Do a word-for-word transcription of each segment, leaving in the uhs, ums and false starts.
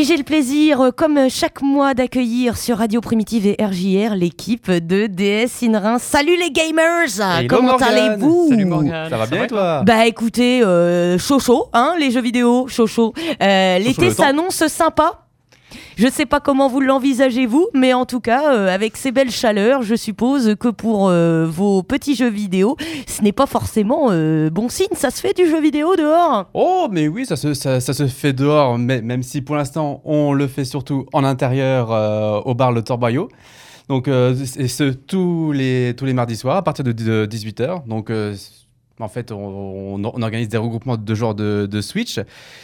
j'ai le plaisir, euh, comme chaque mois, d'accueillir sur Radio Primitive et R J R l'équipe de D S in Reims. Salut les gamers. Hello Comment Morgane. allez-vous? Salut Morgane. Ça va bien et toi? Bah écoutez, euh, chaud chaud, hein, les jeux vidéo, chaud chaud. Euh, l'été s'annonce sympa. Je ne sais pas comment vous l'envisagez vous, mais en tout cas, euh, avec ces belles chaleurs, je suppose que pour euh, vos petits jeux vidéo, ce n'est pas forcément euh, bon signe. Ça se fait du jeu vidéo dehors? Oh, mais oui, ça se, ça, ça se fait dehors, mais, même si pour l'instant, on le fait surtout en intérieur euh, au bar Le Torboyau. Donc, euh, et ce, tous les, tous les mardis soirs, à partir de, de dix-huit heures. Donc, euh, en fait, on, on, on organise des regroupements de genres de, de Switch.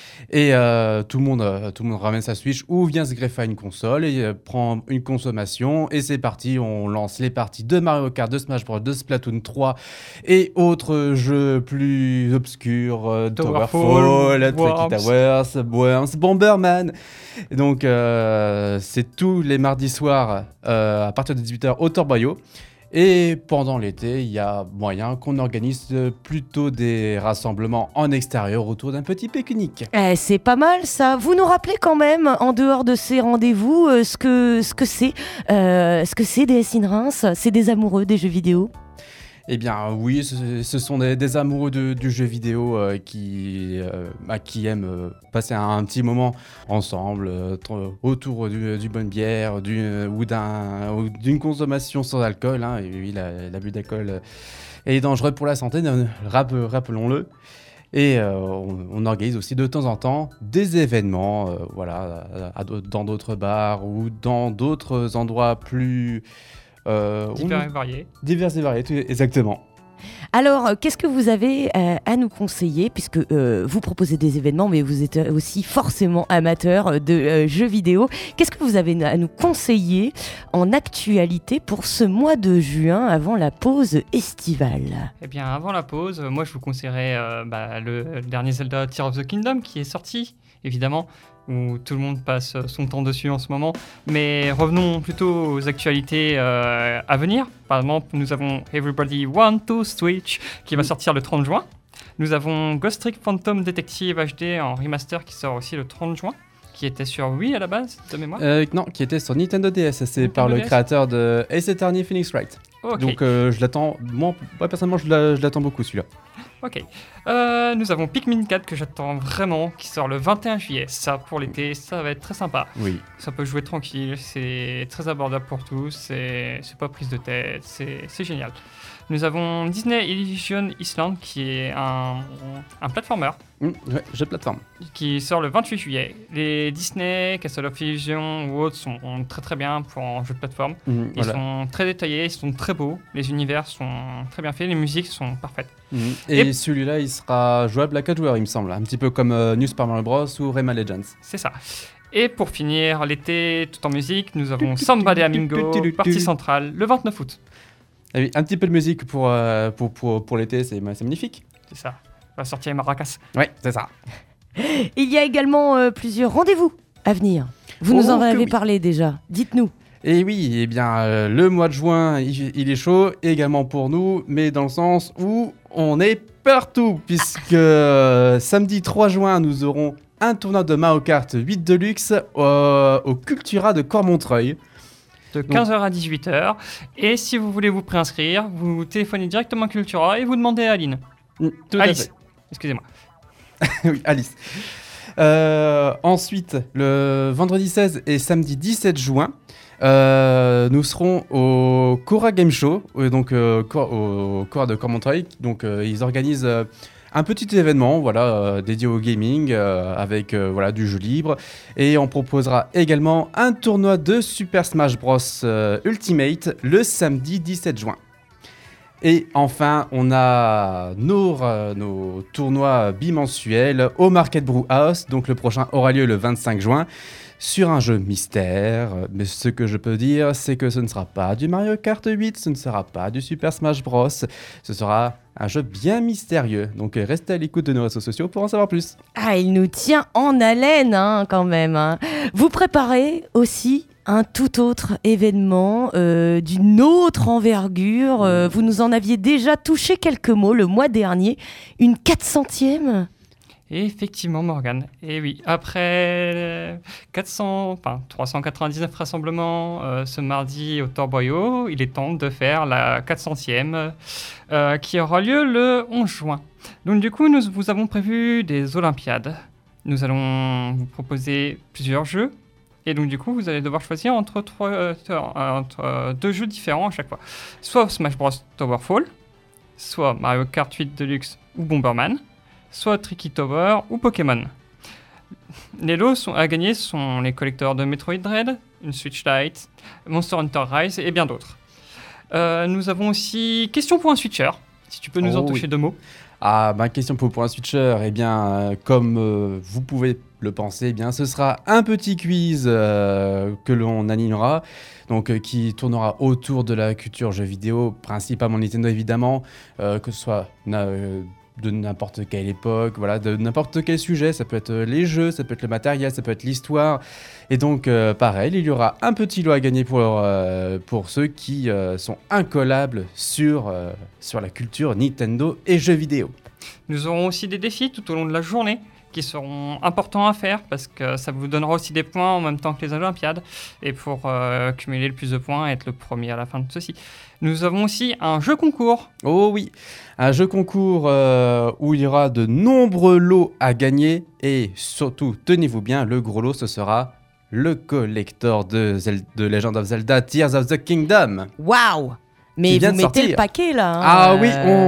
Et euh, tout, le monde, euh, tout le monde ramène sa Switch ou vient se greffer à une console et euh, prend une consommation. Et c'est parti, on lance les parties de Mario Kart, de Smash Bros, de Splatoon trois et autres jeux plus obscurs, euh, Towerfall, Twilight Towers, Worms, Bomberman. Et donc, euh, c'est tous les mardis soirs euh, à partir de dix-huit heures au Torboyau. Et pendant l'été, il y a moyen qu'on organise plutôt des rassemblements en extérieur autour d'un petit pique-nique. Eh, c'est pas mal ça. Vous nous rappelez quand même, en dehors de ces rendez-vous, euh, ce que ce que c'est, euh, ce que c'est D S in Reims? C'est des amoureux des jeux vidéo? Eh bien oui, ce, ce sont des, des amoureux de, du jeu vidéo euh, qui, euh, bah, qui aiment euh, passer un, un petit moment ensemble euh, t- autour du, du bonne bière du, euh, ou, d'un, ou d'une consommation sans alcool. Hein. Et oui, la, l'abus d'alcool euh, est dangereux pour la santé, rap, rappelons-le. Et euh, on, on organise aussi de temps en temps des événements euh, voilà, à, à, dans d'autres bars ou dans d'autres endroits plus... Euh, divers et variés. Divers et variés, exactement. Alors, qu'est-ce que vous avez euh, à nous conseiller, puisque euh, vous proposez des événements, mais vous êtes aussi forcément amateur de euh, jeux vidéo. Qu'est-ce que vous avez à nous conseiller en actualité pour ce mois de juin, avant la pause estivale? Eh bien, avant la pause, moi je vous conseillerais euh, bah, le, le dernier Zelda Tears of the Kingdom qui est sorti, évidemment, où tout le monde passe son temps dessus en ce moment. Mais revenons plutôt aux actualités euh, à venir. Par exemple, nous avons Everybody Want to Switch qui va sortir le trente juin. Nous avons Ghost Trick Phantom Detective H D en remaster qui sort aussi le trente juin, qui était sur Wii à la base, de mémoire. euh, Non, qui était sur Nintendo D S. C'est Nintendo par le D S créateur de Ace Attorney Phoenix Wright. Okay. Donc euh, je l'attends, moi, moi personnellement je, la, je l'attends beaucoup celui-là. Ok. Euh, nous avons Pikmin quatre que j'attends vraiment, qui sort le vingt et un juillet. Ça, pour l'été, ça va être très sympa. Oui. Ça peut jouer tranquille, c'est très abordable pour tous, c'est, c'est pas prise de tête, c'est, c'est génial. Nous avons Disney Illusion Island, qui est un, un platformer. Mmh, ouais, jeu de plateforme. Qui sort le vingt-huit juillet. Les Disney, Castle of Illusion ou autres sont très très bien pour un jeu de plateforme. Mmh, ils voilà. sont très détaillés, ils sont très beaux, les univers sont très bien faits, les musiques sont parfaites. Mmh. Et, Et celui-là, il sera jouable à quatre joueurs, il me semble. Un petit peu comme euh, New Super Mario Bros ou Rayman Legends. C'est ça. Et pour finir, l'été, tout en musique, nous avons Samba de Amingo, partie centrale, le vingt-neuf août. Ah oui, un petit peu de musique pour, euh, pour, pour, pour l'été, c'est, c'est magnifique. C'est ça. On va sortir les maracas. Oui, c'est ça. Il y a également euh, plusieurs rendez-vous à venir. Vous oh, nous en avez oui. parlé déjà. Dites-nous. Et oui, eh bien, euh, le mois de juin, il, il est chaud, également pour nous, mais dans le sens où on est partout, puisque euh, samedi trois juin, nous aurons un tournoi de Mario Kart huit Deluxe euh, au Cultura de Cormontreuil. De quinze heures à dix-huit heures. Et si vous voulez vous préinscrire, vous téléphonez directement à Cultura et vous demandez à Aline. Mmh, tout Alice, à fait. Excusez-moi. Oui, Alice. Euh, ensuite, le vendredi seize et samedi dix-sept juin, euh, nous serons au Cora Game Show, donc euh, au Cora de Cormontreuil. Donc, euh, ils organisent... Euh, un petit événement voilà, euh, dédié au gaming euh, avec euh, voilà, du jeu libre. Et on proposera également un tournoi de Super Smash Bros euh, Ultimate le samedi dix-sept juin. Et enfin, on a nos, euh, nos tournois bimensuels au Market Brew House. Donc le prochain aura lieu le vingt-cinq juin sur un jeu mystère. Mais ce que je peux dire, c'est que ce ne sera pas du Mario Kart huit, ce ne sera pas du Super Smash Bros. Ce sera un jeu bien mystérieux. Donc restez à l'écoute de nos réseaux sociaux pour en savoir plus. Ah, il nous tient en haleine hein, quand même. Hein. Vous préparez aussi un tout autre événement euh, d'une autre envergure. Euh, vous nous en aviez déjà touché quelques mots le mois dernier. Une quatre centième. Et effectivement, Morgane. Et oui, après quatre cents, enfin, trois cent quatre-vingt-dix-neuf rassemblements euh, ce mardi au Torboyo, il est temps de faire la quatre centième euh, qui aura lieu le onze juin. Donc du coup, nous vous avons prévu des Olympiades. Nous allons vous proposer plusieurs jeux. Et donc du coup, vous allez devoir choisir entre, trois, euh, entre euh, deux jeux différents à chaque fois. Soit Smash Bros Tower Fall, soit Mario Kart huit Deluxe ou Bomberman, soit Tricky Tower ou Pokémon. Les lots sont, à gagner sont les collecteurs de Metroid Dread, une Switch Lite, Monster Hunter Rise et bien d'autres. Euh, nous avons aussi question pour un switcher, si tu peux nous Oh, en toucher oui. deux mots. Ah, ben, question pour, pour un switcher, eh bien, euh, comme euh, vous pouvez le penser, eh bien, ce sera un petit quiz euh, que l'on animera, donc euh, qui tournera autour de la culture jeux vidéo, principalement Nintendo évidemment, euh, que ce soit na- euh, de n'importe quelle époque, voilà, de n'importe quel sujet, ça peut être euh, les jeux, ça peut être le matériel, ça peut être l'histoire, et donc euh, pareil, il y aura un petit lot à gagner pour, euh, pour ceux qui euh, sont incollables sur, euh, sur la culture Nintendo et jeux vidéo. Nous aurons aussi des défis tout au long de la journée qui seront importants à faire parce que ça vous donnera aussi des points en même temps que les Olympiades et pour euh, cumuler le plus de points et être le premier à la fin de ceci. Nous avons aussi un jeu concours. Oh oui, un jeu concours euh, où il y aura de nombreux lots à gagner et surtout, tenez-vous bien, le gros lot, ce sera le collector de, Zel- de Legend of Zelda Tears of the Kingdom. Waouh! Mais Qui vient vous de mettez sortir. le paquet là. hein, Ah euh, oui,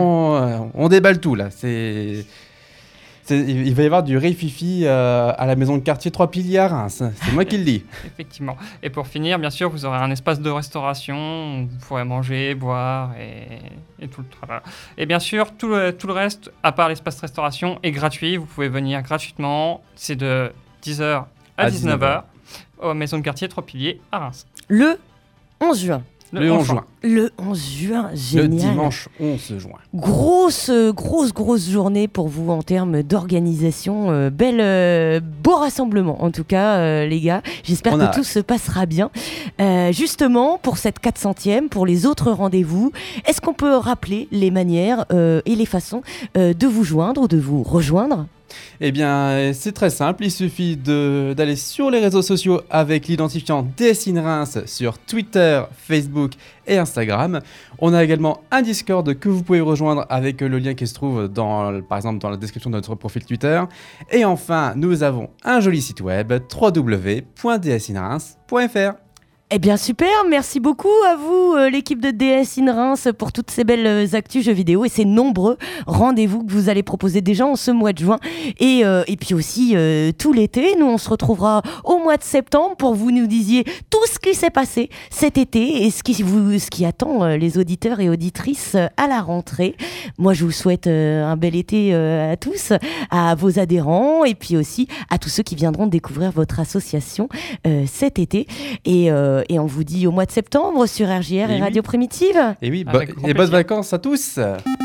on, on déballe tout là. C'est, c'est- il va y avoir du rififi euh, à la maison de quartier trois piliers à Reims. C'est moi qui le dis. Effectivement. Et pour finir, bien sûr, vous aurez un espace de restauration où vous pourrez manger, boire et, et tout le travail. Et bien sûr, tout le, tout le reste, à part l'espace de restauration, est gratuit. Vous pouvez venir gratuitement. C'est de dix heures à, À dix-neuf heures dix-neuf heures. aux maisons de quartier trois piliers à Reims. Le onze juin. Le onze juin. Le onze juin, génial. Le dimanche onze juin. Grosse, grosse, grosse journée pour vous en termes d'organisation. Euh, bel, euh, beau rassemblement en tout cas, euh, les gars. J'espère On que a tout hâte. se passera bien. Euh, justement, pour cette quatre centième, pour les autres rendez-vous, est-ce qu'on peut rappeler les manières euh, et les façons euh, de vous joindre ou de vous rejoindre ? Eh bien, c'est très simple, il suffit de- d'aller sur les réseaux sociaux avec l'identifiant D S I N Reims sur Twitter, Facebook et Instagram. On a également un Discord que vous pouvez rejoindre avec le lien qui se trouve dans, par exemple dans la description de notre profil Twitter. Et enfin, nous avons un joli site web w w w point d s i n reims point f r. Eh bien super, merci beaucoup à vous euh, l'équipe de D S I N Reims pour toutes ces belles euh, actus jeux vidéo et ces nombreux rendez-vous que vous allez proposer déjà en ce mois de juin et, euh, et puis aussi euh, tout l'été. Nous on se retrouvera au mois de septembre pour que vous nous disiez tout ce qui s'est passé cet été et ce qui, vous, ce qui attend euh, les auditeurs et auditrices euh, à la rentrée. Moi je vous souhaite euh, un bel été euh, à tous, à vos adhérents et puis aussi à tous ceux qui viendront découvrir votre association euh, cet été et euh, Et on vous dit au mois de septembre sur R J R et, Et oui. Radio Primitive. Et oui, Avec bo- grand et bonnes plaisir. vacances à tous.